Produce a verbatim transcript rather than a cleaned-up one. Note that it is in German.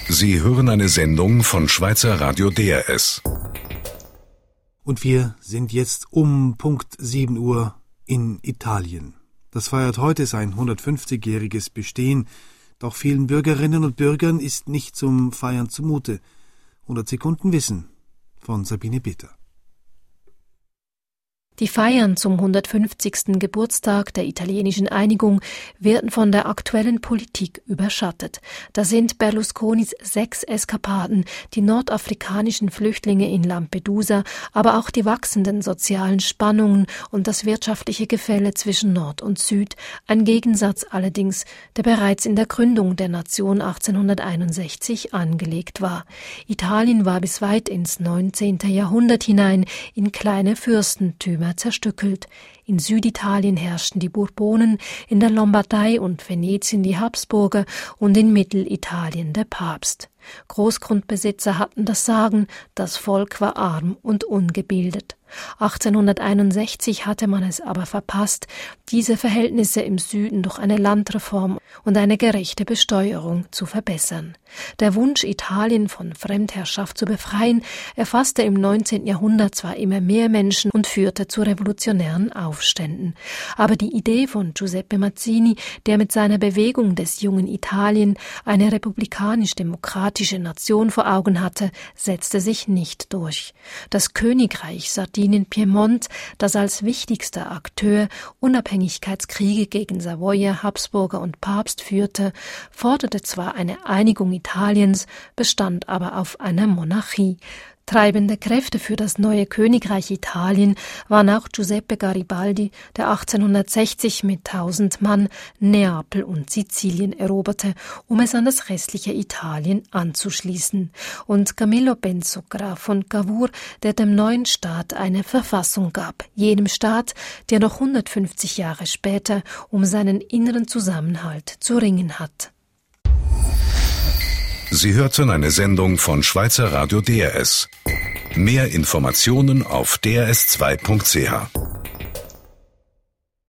Sie hören eine Sendung von Schweizer Radio D R S. Und wir sind jetzt um Punkt sieben Uhr in Italien. Das feiert heute sein hundertfünfzigjähriges Bestehen, doch vielen Bürgerinnen und Bürgern ist nicht zum Feiern zumute. hundert Sekunden Wissen von Sabine Bitter. Die Feiern zum hundertfünfzigsten Geburtstag der italienischen Einigung werden von der aktuellen Politik überschattet. Da sind Berlusconis sechs Eskapaden, die nordafrikanischen Flüchtlinge in Lampedusa, aber auch die wachsenden sozialen Spannungen und das wirtschaftliche Gefälle zwischen Nord und Süd, ein Gegensatz allerdings, der bereits in der Gründung der Nation achtzehnhunderteinundsechzig angelegt war. Italien war bis weit ins neunzehnte Jahrhundert hinein in kleine Fürstentümer zerstückelt. In Süditalien herrschten die Bourbonen, in der Lombardei und Venetien die Habsburger und in Mittelitalien der Papst. Großgrundbesitzer hatten das Sagen, das Volk war arm und ungebildet. achtzehnhunderteinundsechzig hatte man es aber verpasst, diese Verhältnisse im Süden durch eine Landreform und eine gerechte Besteuerung zu verbessern. Der Wunsch, Italien von Fremdherrschaft zu befreien, erfasste im neunzehnten Jahrhundert zwar immer mehr Menschen und führte zu revolutionären Aufständen. Aber die Idee von Giuseppe Mazzini, der mit seiner Bewegung des jungen Italien eine republikanisch-demokratische Nation vor Augen hatte, setzte sich nicht durch. Das Königreich Sardinien-Piemont, das als wichtigster Akteur Unabhängigkeitskriege gegen Savoyer, Habsburger und Papst führte, forderte zwar eine Einigung Italiens, bestand aber auf einer Monarchie. Treibende Kräfte für das neue Königreich Italien waren auch Giuseppe Garibaldi, der achtzehnhundertsechzig mit tausend Mann Neapel und Sizilien eroberte, um es an das restliche Italien anzuschließen, und Camillo Benso, Graf von Cavour, der dem neuen Staat eine Verfassung gab, jenem Staat, der noch hundertfünfzig Jahre später um seinen inneren Zusammenhalt zu ringen hat. Sie hörten eine Sendung von Schweizer Radio D R S. Mehr Informationen auf d r s zwei punkt c h.